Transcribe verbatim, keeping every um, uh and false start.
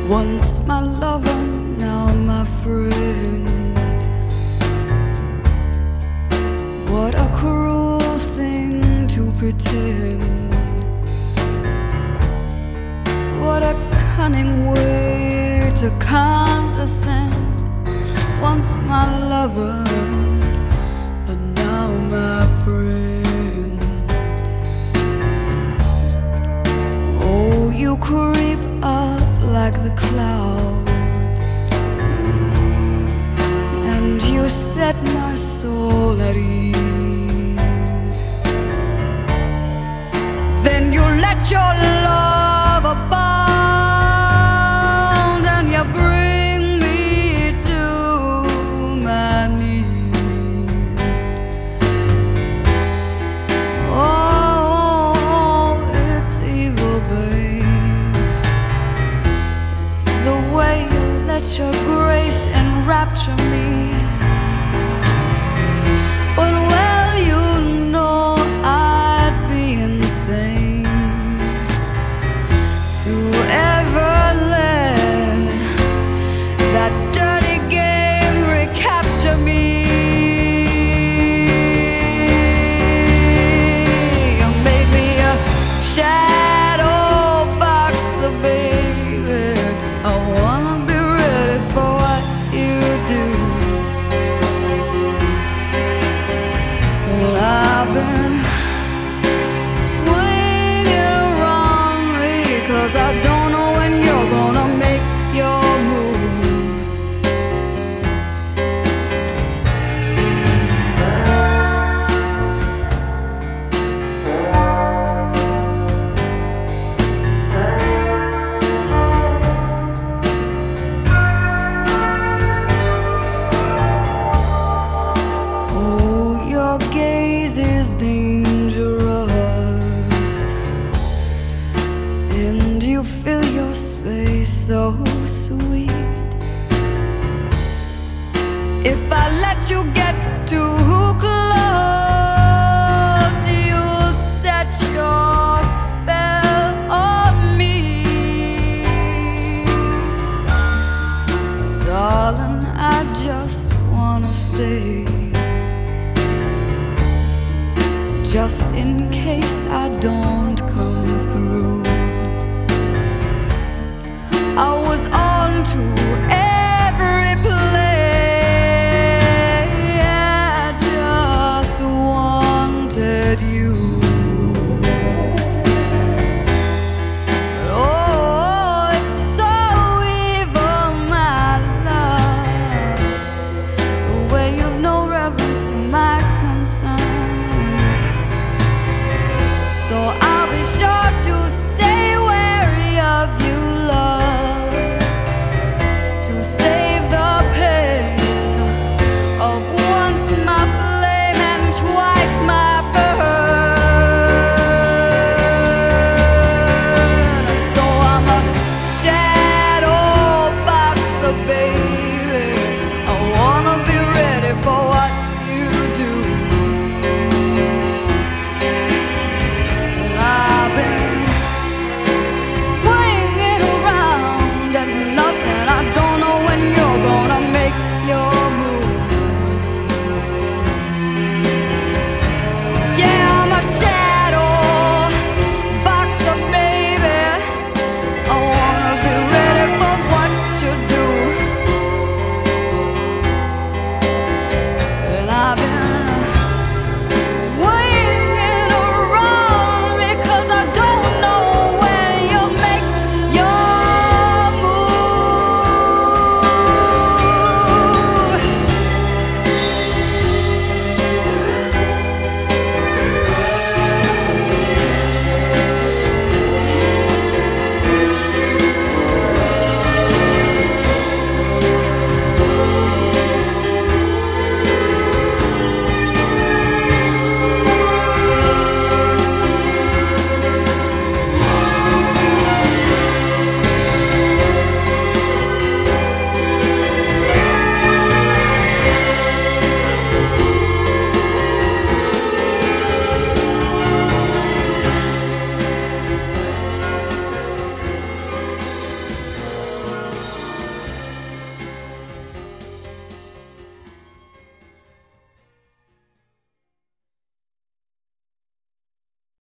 Once my lover, now my friend. What a cruel thing to pretend. What a cunning way to condescend. Once my lover, and now my friend. Oh, you creep up like the clouds, and you set my soul at ease. Then you let your love abound, and you bring me to my knees. Oh, it's evil, babe, the way you let your grace enrapture me. But well, you know I'd be insane to ever let that dirty game recapture me. You made me a shadow boxer, baby. I wanna be ready for what you do. And I've been swinging around me, 'cause I don't know when you're gonna make your move. Oh, your gaze is dangerous, and you fill your space so sweet. If I let you get too close, you'll set your spell on me. So darling, I just wanna stay, just in case I don't come through. I was on to